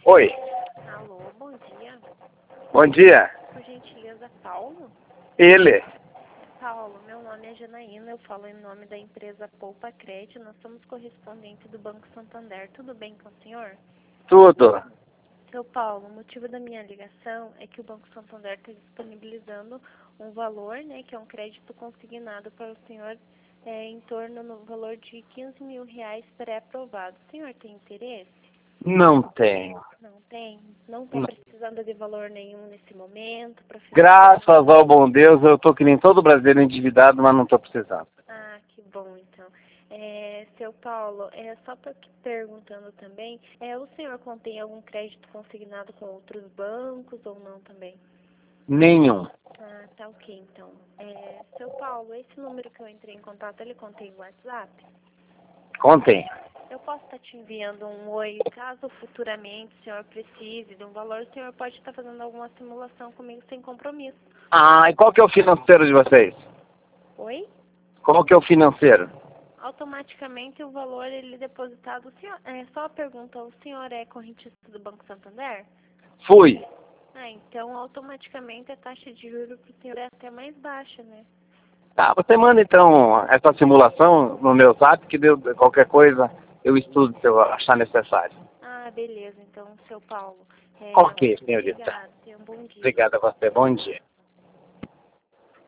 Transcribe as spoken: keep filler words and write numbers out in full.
Oi. Alô, bom dia. Bom dia. Por gentileza, Paulo? Ele. Paulo, meu nome é Janaína, eu falo em nome da empresa Poupa Crédito, nós somos correspondentes do Banco Santander. Tudo bem com o senhor? Tudo. Seu Paulo, o motivo da minha ligação é que o Banco Santander está disponibilizando um valor, né, que é um crédito consignado para o senhor é, em torno no valor de quinze mil reais pré-aprovado. O senhor tem interesse? Não tenho. Não tem? Não está Não. precisando de valor nenhum nesse momento para Graças ao bom Deus, eu tô que nem todo brasileiro endividado, mas não tô precisando. Ah, que bom, então. É, seu Paulo, é só pra, perguntando também, é, o senhor contém algum crédito consignado com outros bancos ou não também? Nenhum. Ah, tá ok, então. É, seu Paulo, esse número que eu entrei em contato, ele contém o WhatsApp? Contém. Eu posso estar te enviando um oi, caso futuramente o senhor precise de um valor, o senhor pode estar fazendo alguma simulação comigo sem compromisso. Ah, e qual que é o financeiro de vocês? Oi? Qual que é o financeiro? Automaticamente o valor ele é depositado. O senhor, é só a pergunta, o senhor é correntista do Banco Santander? Fui. Ah, então automaticamente a taxa de juros para o senhor é até mais baixa, né? Tá, você manda então essa simulação no meu zap, que deu qualquer coisa, eu estudo se eu achar necessário. Ah, beleza, então, seu Paulo. É, Ok, senhorita. obrigada, tenha um bom dia. Obrigado a você. Bom dia.